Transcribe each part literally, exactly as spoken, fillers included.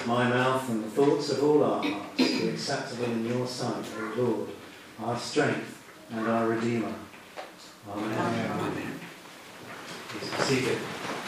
my mouth and the thoughts of all our hearts be acceptable in your sight, O Lord, our strength and our Redeemer. Amen. Amen. Please be seated.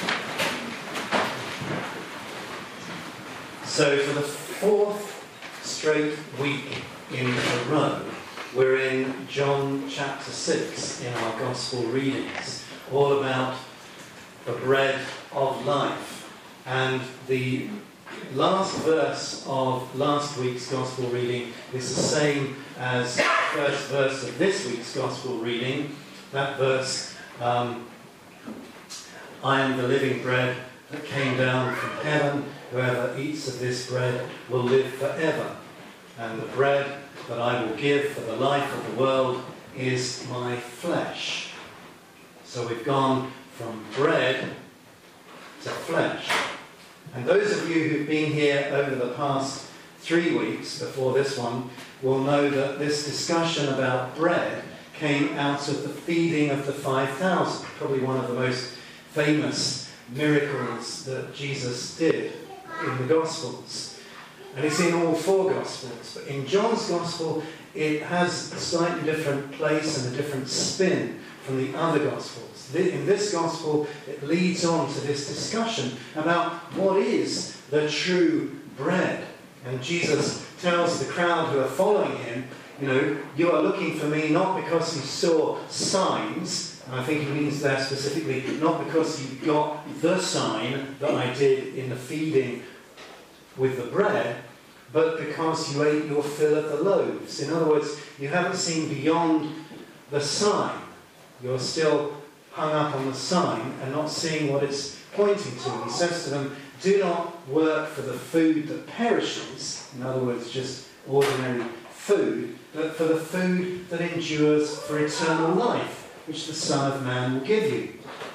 So for the fourth straight week in a row, we're in John chapter six in our Gospel readings, all about the bread of life. And the last verse of last week's Gospel reading is the same as the first verse of this week's Gospel reading. That verse, um, I am the living bread that came down from heaven. Whoever eats of this bread will live forever. And the bread that I will give for the life of the world is my flesh. So we've gone from bread to flesh. And those of you who've been here over the past three weeks before this one will know that this discussion about bread came out of the feeding of the five thousand, probably one of the most famous miracles that Jesus did in the Gospels. And it's in all four Gospels. But in John's Gospel, it has a slightly different place and a different spin from the other Gospels. In this Gospel, it leads on to this discussion about what is the true bread. And Jesus tells the crowd who are following him, you know, you are looking for me not because you saw signs, and I think he means there specifically, not because you got the sign that I did in the feeding with the bread, but because you ate your fill of the loaves. In other words, you haven't seen beyond the sign. You're still hung up on the sign and not seeing what it's pointing to. He says to them, do not work for the food that perishes, in other words, just ordinary food, but for the food that endures for eternal life, which the Son of Man will give you.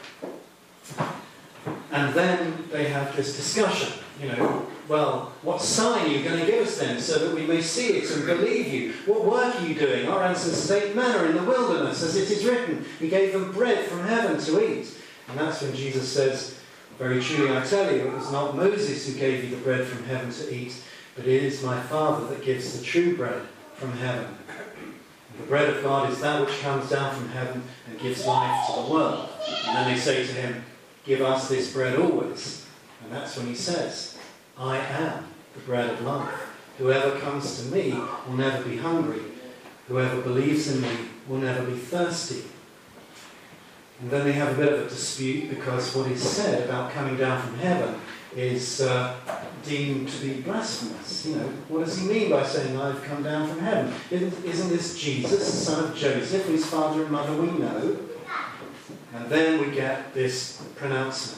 And then they have this discussion, you know, well, what sign are you going to give us then, so that we may see it and believe you? What work are you doing? Our ancestors ate manna in the wilderness, as it is written. He gave them bread from heaven to eat. And that's when Jesus says, very truly I tell you, it was not Moses who gave you the bread from heaven to eat, but it is my Father that gives the true bread from heaven. And the bread of God is that which comes down from heaven and gives life to the world. And then they say to him, give us this bread always. And that's when he says, I am the bread of life. Whoever comes to me will never be hungry. Whoever believes in me will never be thirsty. And then they have a bit of a dispute because what is said about coming down from heaven is uh, deemed to be blasphemous. You know, what does he mean by saying, I've come down from heaven? Isn't, isn't this Jesus, the son of Joseph, whose father and mother we know? And then we get this pronouncement.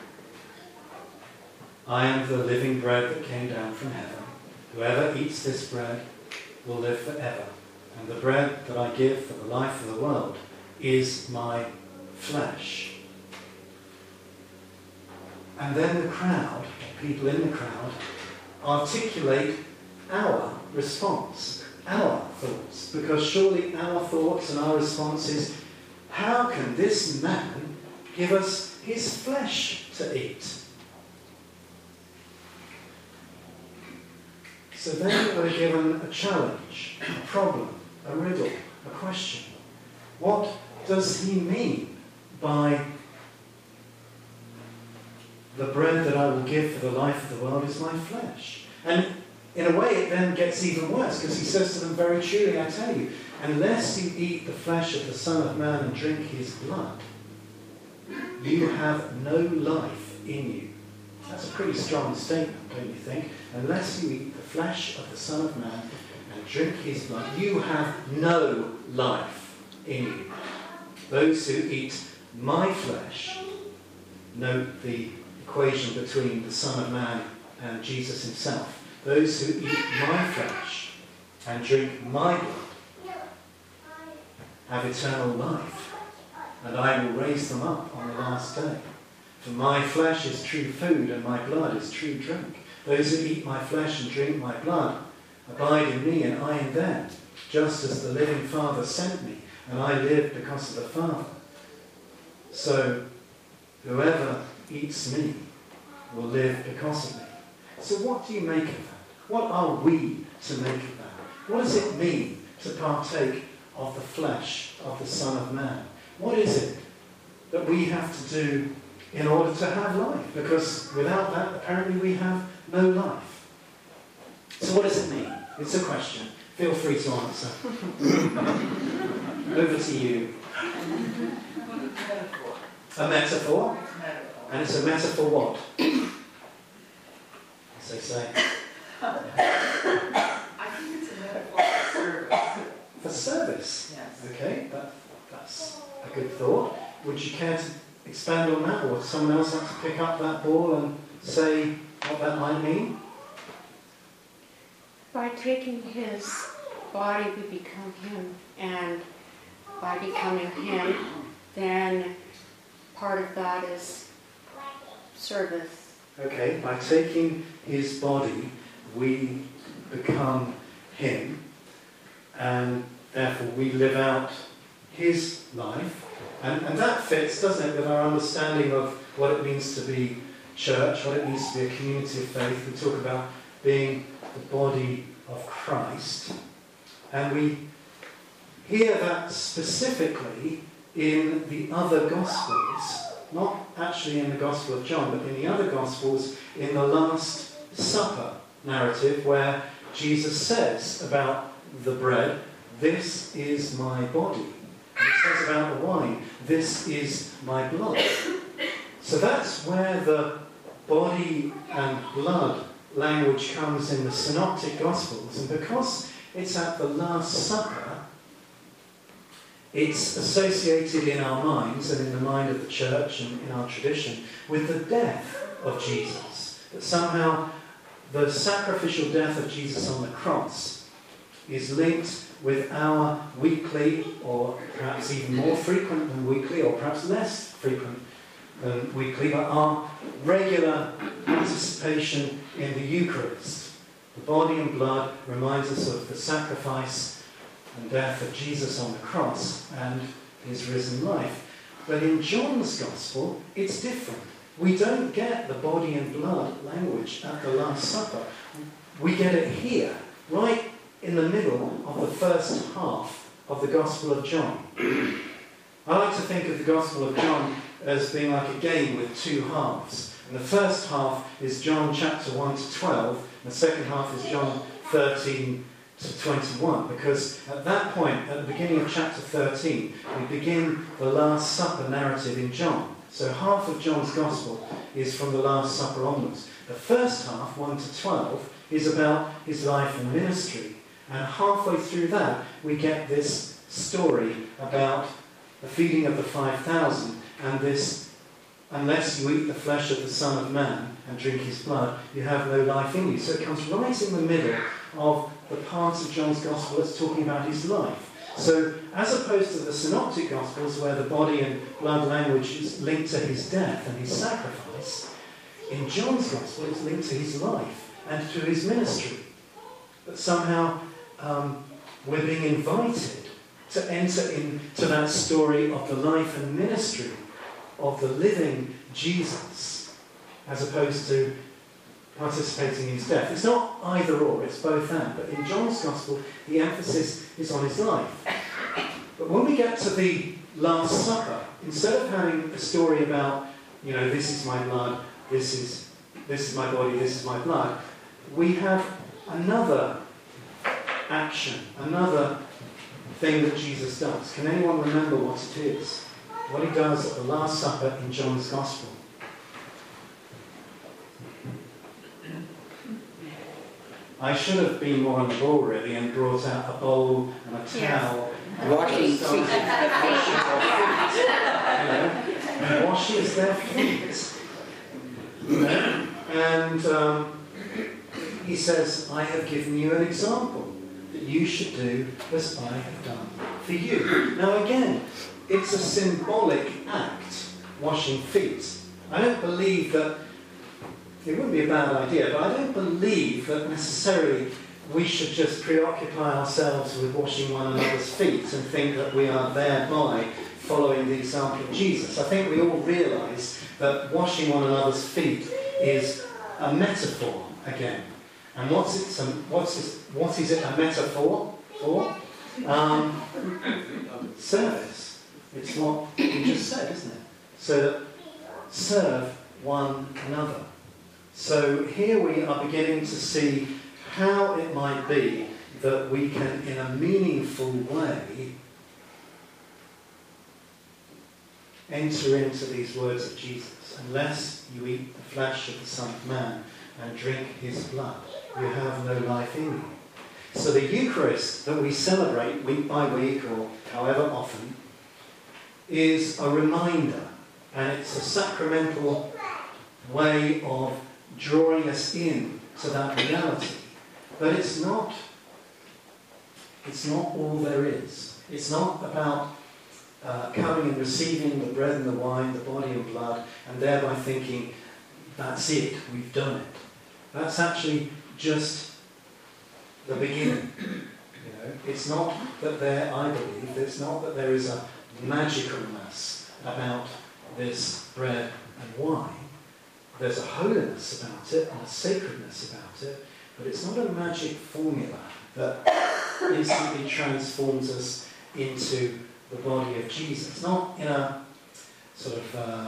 I am the living bread that came down from heaven. Whoever eats this bread will live forever. And the bread that I give for the life of the world is my flesh. And then the crowd, people in the crowd, articulate our response, our thoughts. Because surely our thoughts and our response is, how can this man give us his flesh to eat? So then we're given a challenge, a problem, a riddle, a question. What does he mean by the bread that I will give for the life of the world is my flesh? And in a way it then gets even worse, because he says to them, very truly I tell you, unless you eat the flesh of the Son of Man and drink his blood, you have no life in you. That's a pretty strong statement, don't you think? Unless you eat the flesh of the Son of Man and drink his blood, you have no life in you. Those who eat my flesh, note the equation between the Son of Man and Jesus himself. Those who eat my flesh and drink my blood have eternal life, and I will raise them up on the last day. For my flesh is true food, and my blood is true drink. Those who eat my flesh and drink my blood abide in me, and I in them, just as the living Father sent me, and I live because of the Father. So whoever eats me will live because of me. So what do you make of that? What are we to make of that? What does it mean to partake of the flesh of the Son of Man? What is it that we have to do in order to have life? Because without that, apparently we have no life. So what does it mean? It's a question. Feel free to answer. Over to you. A metaphor? And it's a metaphor what? As they say. I think it's a metaphor for service. For service? Yes. Okay, that, that's a good thought. Would you care to expand on that, or someone else like to pick up that ball and say what that might mean? By taking his body, we become him, and by becoming him, then part of that is service. Okay, by taking his body, we become him, and therefore we live out his life. And, and that fits, doesn't it, with our understanding of what it means to be church, what it means to be a community of faith. We talk about being the body of Christ. And we hear that specifically in the other Gospels, not actually in the Gospel of John, but in the other Gospels, in the Last Supper narrative, where Jesus says about the bread, "This is my body." And he says about the wine, "This is my blood." So that's where the body and blood language comes in the Synoptic Gospels. And because it's at the Last Supper, it's associated in our minds and in the mind of the church and in our tradition with the death of Jesus. That somehow the sacrificial death of Jesus on the cross is linked with our weekly, or perhaps even more frequent than weekly, or perhaps less frequent than weekly, but our regular participation in the Eucharist. The body and blood reminds us of the sacrifice and death of Jesus on the cross and his risen life. But in John's Gospel, it's different. We don't get the body and blood language at the Last Supper. We get it here, right in the middle of the first half of the Gospel of John. I like to think of the Gospel of John as being like a game with two halves. And the first half is John chapter one to twelve, and the second half is John thirteen to twenty-one, because at that point, at the beginning of chapter thirteen, we begin the Last Supper narrative in John. So half of John's Gospel is from the Last Supper onwards. The first half, one to twelve, is about his life and ministry. And halfway through that, we get this story about the feeding of the five thousand, and this, "Unless you eat the flesh of the Son of Man and drink his blood, you have no life in you." So it comes right in the middle of the parts of John's Gospel that's talking about his life. So as opposed to the Synoptic Gospels, where the body and blood language is linked to his death and his sacrifice, in John's Gospel it's linked to his life and to his ministry. But somehow um, we're being invited to enter into that story of the life and ministry of the living Jesus, as opposed to participating in his death. It's not either or, it's both and. But in John's Gospel, the emphasis is on his life. But when we get to the Last Supper, instead of having a story about, you know, this is my blood, this is, this is my body, this is my blood, we have another action, another thing that Jesus does. Can anyone remember what it is? What he does at the Last Supper in John's Gospel? I should have been more on the ball really and brought out a bowl and a towel. Yes. Washing feet. You know, and washes their feet. You know? And um, he says, "I have given you an example that you should do as I have done for you." Now again, it's a symbolic act, washing feet. I don't believe that, it wouldn't be a bad idea, but I don't believe that necessarily we should just preoccupy ourselves with washing one another's feet and think that we are thereby following the example of Jesus. I think we all realise that washing one another's feet is a metaphor again. And what's it, some, what's it, what is it a metaphor for? Um, service. It's what you just said, isn't it? So that serve one another. So here we are beginning to see how it might be that we can, in a meaningful way, enter into these words of Jesus. Unless you eat the flesh of the Son of Man and drink his blood, you have no life in you. So the Eucharist that we celebrate week by week, or however often, is a reminder, and it's a sacramental way of drawing us in to that reality. But it's not, it's not all there is. It's not about uh, coming and receiving the bread and the wine, the body and blood, and thereby thinking, that's it, we've done it. That's actually just the beginning. You know, it's not that there, I believe, it's not that there is a magicalness about this bread and wine. There's a holiness about it and a sacredness about it, but it's not a magic formula that instantly transforms us into the body of Jesus. Not in a sort of uh,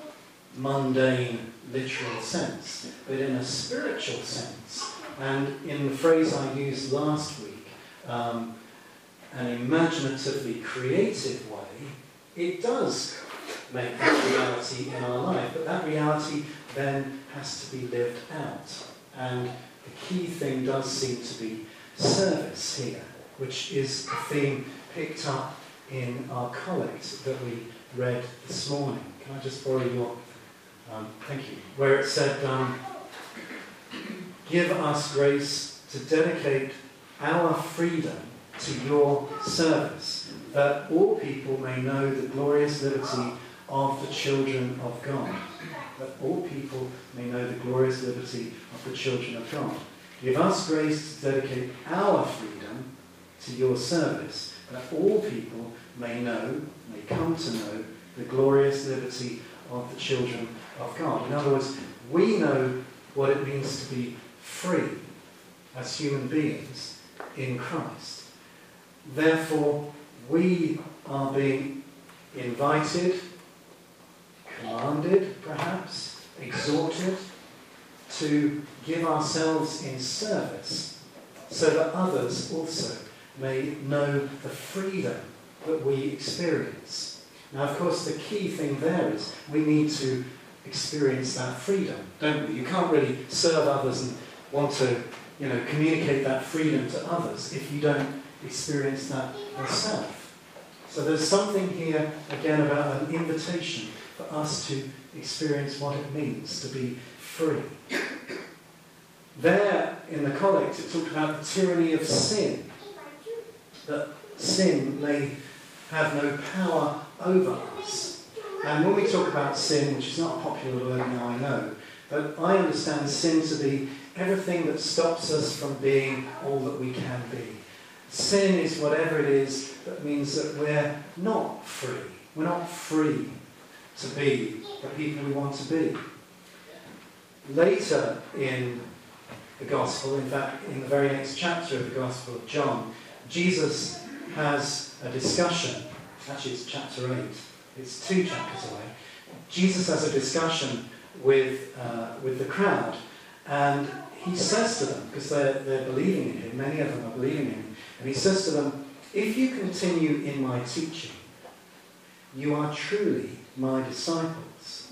mundane, literal sense, but in a spiritual sense. And in the phrase I used last week, um, an imaginatively creative way, it does make that reality in our life. But that reality then has to be lived out. And the key thing does seem to be service here, which is a theme picked up in our collect that we read this morning. Can I just borrow your... Um, thank you. Where it said, um, give us grace to dedicate our freedom to your service, that all people may know the glorious liberty of the children of God. That all people may know the glorious liberty of the children of God. Give us grace to dedicate our freedom to your service, that all people may know, may come to know, the glorious liberty of the children of God. In other words, we know what it means to be free as human beings in Christ. Therefore, we are being invited, commanded, perhaps, exhorted to give ourselves in service so that others also may know the freedom that we experience. Now, of course, the key thing there is we need to experience that freedom, don't we? You can't really serve others and want to, you know, communicate that freedom to others if you don't experience that yourself. So there's something here, again, about an invitation for us to experience what it means to be free. There, in the collect, it talked about the tyranny of sin, that sin may have no power over us. And when we talk about sin, which is not a popular word now, I know, but I understand sin to be everything that stops us from being all that we can be. Sin is whatever it is that means that we're not free. We're not free to be the people we want to be. Later in the Gospel, in fact, in the very next chapter of the Gospel of John, Jesus has a discussion. Actually, it's chapter eight. It's two chapters away. Jesus has a discussion with uh, with the crowd, and he says to them, because they're, they're believing in him, many of them are believing in him, and he says to them, if you continue in my teaching, you are truly my disciples.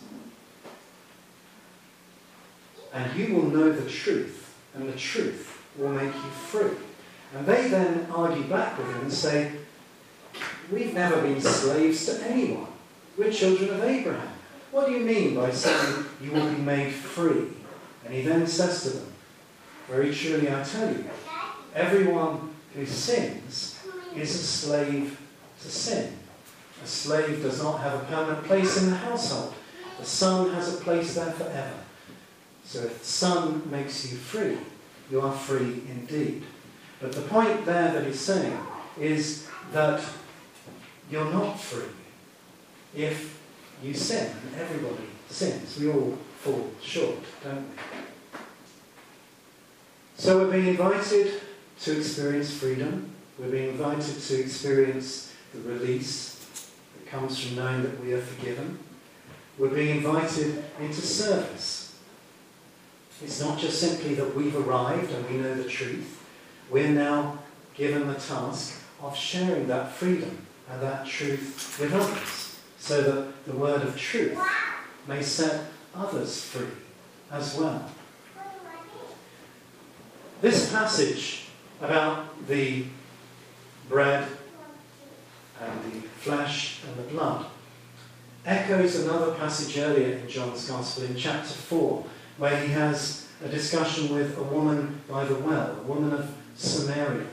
And you will know the truth, and the truth will make you free. And they then argue back with him and say, we've never been slaves to anyone. We're children of Abraham. What do you mean by saying you will be made free? And he then says to them, very truly I tell you, everyone who sins is a slave to sin. A slave does not have a permanent place in the household. The son has a place there forever. So if the Son makes you free, you are free indeed. But the point there that he's saying is that you're not free if you sin. And everybody sins. We all fall short, don't we? So we're being invited to experience freedom. We're being invited to experience the release that comes from knowing that we are forgiven. We're being invited into service. It's not just simply that we've arrived and we know the truth. We're now given the task of sharing that freedom and that truth with others, so that the word of truth may set others free as well. This passage about the bread and the flesh and the blood echoes another passage earlier in John's Gospel, in chapter four, where he has a discussion with a woman by the well, a woman of Samaria.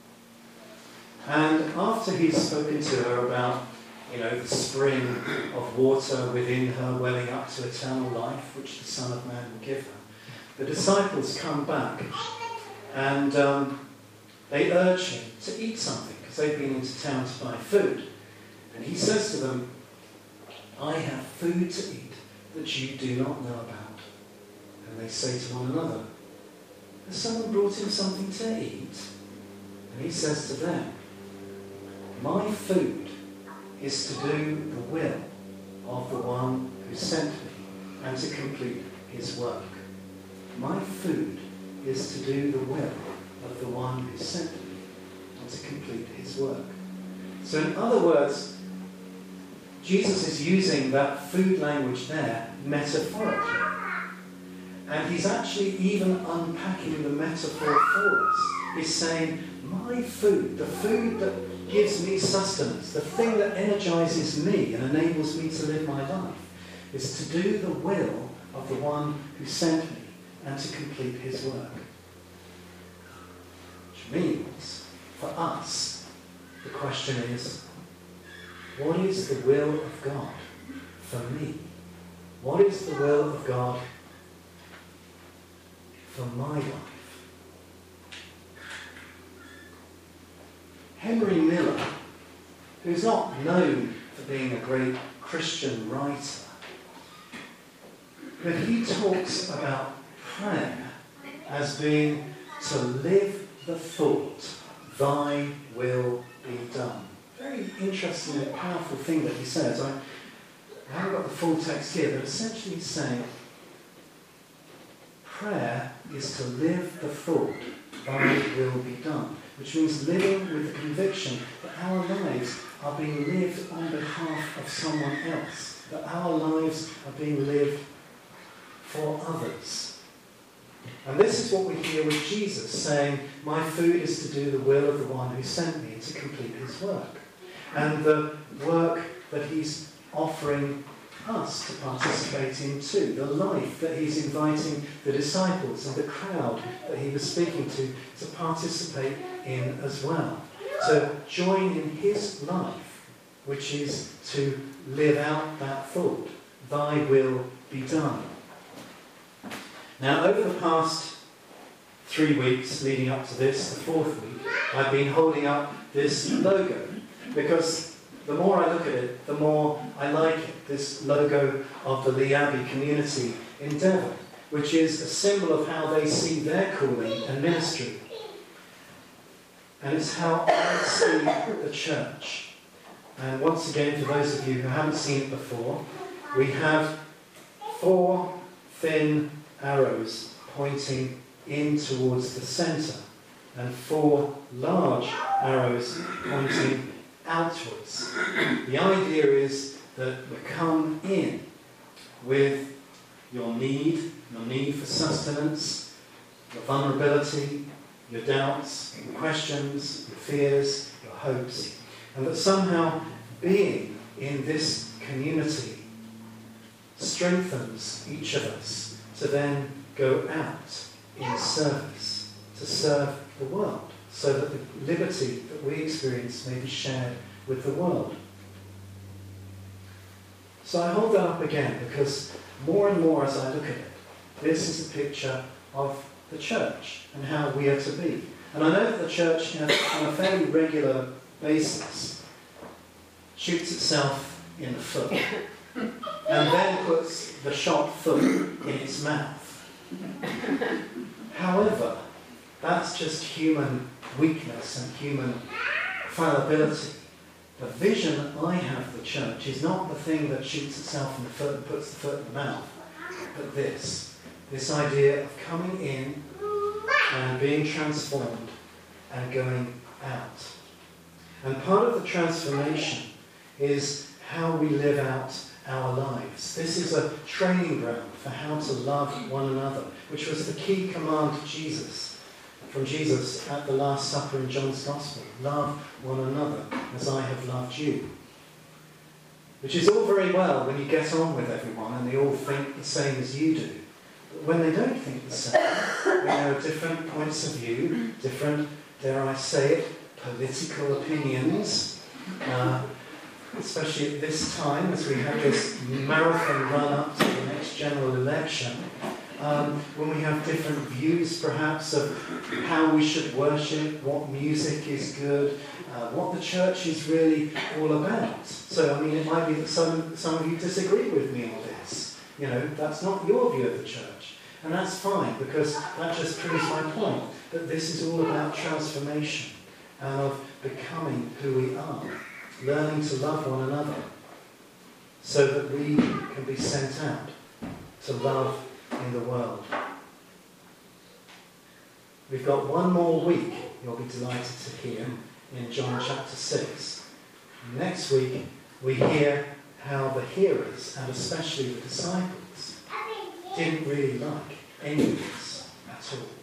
And after he's spoken to her about, you know, the spring of water within her welling up to eternal life, which the Son of Man will give her, the disciples come back and um, they urge him to eat something, because they've been into town to buy food. And he says to them, I have food to eat that you do not know about. And they say to one another, has someone brought him something to eat? And he says to them, my food is to do the will of the one who sent me and to complete his work. My food is to do the will of the one who sent me and to complete his work. So in other words, Jesus is using that food language there metaphorically. And he's actually even unpacking the metaphor for us. He's saying, my food, the food that gives me sustenance, the thing that energizes me and enables me to live my life, is to do the will of the one who sent me and to complete his work. Which means, for us, the question is, what is the will of God for me? What is the will of God for my life? Henry Miller, who's not known for being a great Christian writer, but he talks about prayer as being to live the thought, thy will be done. Very interesting and powerful thing that he says. I, I haven't got the full text here, but essentially he's saying prayer is to live the thought, thy will be done. Which means living with the conviction that our lives are being lived on behalf of someone else. That our lives are being lived for others. And this is what we hear with Jesus saying, my food is to do the will of the one who sent me to complete his work. And the work that he's offering us to participate in too. The life that he's inviting the disciples and the crowd that he was speaking to to participate in as well. To join in his life, which is to live out that thought, thy will be done. Now, over the past three weeks leading up to this, the fourth week, I've been holding up this logo, because the more I look at it, the more I like it, this logo of the Lee Abbey community in Devon, which is a symbol of how they see their calling and ministry. And it's how I see the church. And once again, for those of you who haven't seen it before, we have four thin arrows pointing in towards the centre, and four large arrows pointing outwards. The idea is that you come in with your need, your need for sustenance, your vulnerability, your doubts, your questions, your fears, your hopes, and that somehow being in this community strengthens each of us to then go out in service, to serve the world, so that the liberty that we experience may be shared with the world. So I hold that up again because more and more as I look at it, this is a picture of the church and how we are to be. And I know that the church, you know, on a fairly regular basis, shoots itself in the foot and then puts the shot foot in its mouth. However, That's just human weakness and human fallibility. The vision I have of the church is not the thing that shoots itself in the foot and puts the foot in the mouth, but this. This idea of coming in and being transformed and going out. And part of the transformation is how we live out our lives. This is a training ground for how to love one another, which was the key command to Jesus, from Jesus at the Last Supper in John's Gospel. Love one another as I have loved you. Which is all very well when you get on with everyone and they all think the same as you do. But when they don't think the same, when there are different points of view, different, dare I say it, political opinions, uh, especially at this time as we have this marathon run up to the next general election, um, when we have different views perhaps of how we should worship, what music is good, uh, what the church is really all about. So, I mean, it might be that some, some of you disagree with me on this. You know, that's not your view of the church. And that's fine, because that just proves my point, that this is all about transformation and of becoming who we are, learning to love one another so that we can be sent out to love in the world. We've got one more week, you'll be delighted to hear, in John chapter six. Next week, we hear how the hearers, and especially the disciples, didn't really like any of this at all.